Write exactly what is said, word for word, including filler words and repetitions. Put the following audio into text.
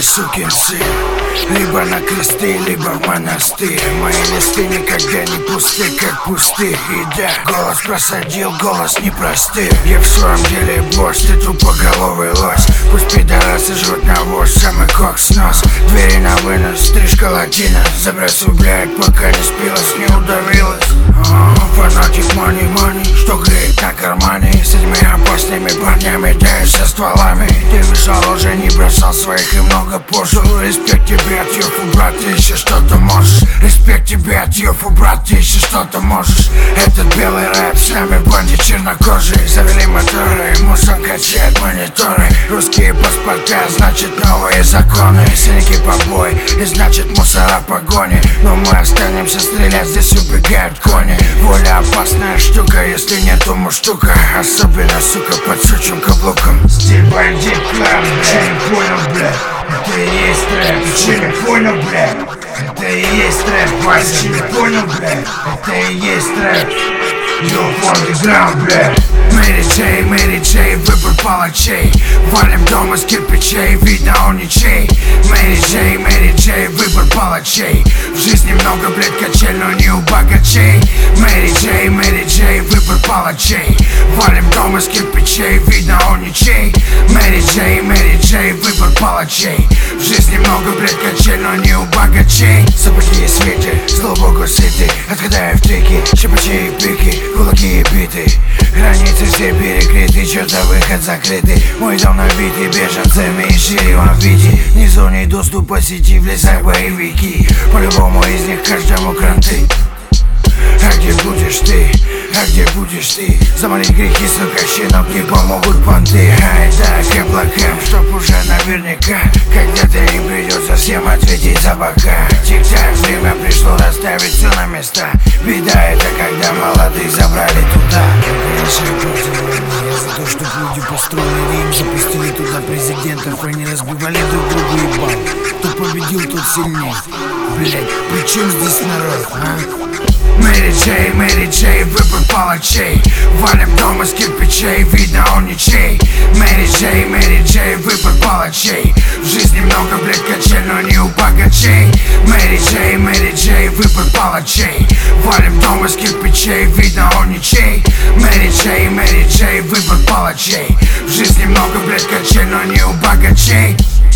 сукин сын. Либо на кресты, либо в монастырь. Мои листы никогда не пусты, как пустырь. И да, голос просадил, голос непростый. Я в своем деле босс, ты тупоголовый лось. Пусть пидорасы жрут навоз, самый кокс нос. Двери на вынос, стрижка латина. Забрасывает, пока не спилась, не удавилась. Фанатик, мани, мани, что греет на кармане. С этими опасными парнями даю со стволами. Ты мешал уже, не бросал своих и много позже. Респект тебе от Йофу, брат, ты еще что-то можешь. Респект тебе от Йофу, брат, ты еще что-то можешь. Этот белый рэп с нами в банде чернокожие. Завели моторы, мусор качает мониторы. Русские паспорта, значит новые законы. Синяки побой, и значит мусора погони. Но мы останемся стрелять, здесь убегают кони. Воля опасная штука, если нету муштука. Особенно, сука, под сучим каблуком. Стиль бандит клан, че не понял, бля? Это и есть трэп, че не понял, бля? Это и есть трэп, Вася, че не понял, бля? Это и есть трэп. Youth Underground, бля. Мэри Джей, Мэри Джей, выбор палачей. Валим дом из кирпичей, видно он ничей. Мэри Джей, Мэри Джей, выбор палачей. В жизни много, блядь, качель, но не у богачей. Мэри Джей, Мэри Джей, выбор палачей. Валим дом из кирпичей, видно он ничей. Мэри Джей, Мэри Джей, выбор палачей. В жизни много, блядь, качель, но не у богачей. Сапоги и свете, зло богу сыты. Отгадаю в треки, щепачи и пики, кулаки и биты. Границы все перекрыты, чё-то выход закрытый. Мой дом набитый беженцами и шире вам виде. Внизу не доступ по сети, в лесах боевики. По-любому из них каждому кранты. А где будешь ты? А где будешь ты? Замолить грехи, сука, щенок, не помогут понты. Ай да, к облакам, чтоб уже наверняка когда-то им придется всем ответить за бока. Тик-так, время пришло расставить все на места. Беда это, когда молодых забрали туда. Конечно, я против войны. Я за то, чтоб люди построили им, запустили туда президентов, они разбивали друг другу ебал. Кто победил, тот сильней. Блять, при чем здесь народ, а? Мэри Джей, Мэри Джей, выбор палачей. Валим дом из кирпичей, видно он ничей. Мэри Джей, Мэри Джей, выбор палачей. В жизни много, блядь, качель, но не у богачей. Мэри Джей, Мэри Джей, выбор палачей. Валим дом из кирпичей, видно он ничей. Мэри Джей, Мэри Джей, выбор палачей. В жизни много, блядь, качель, но не у богачей.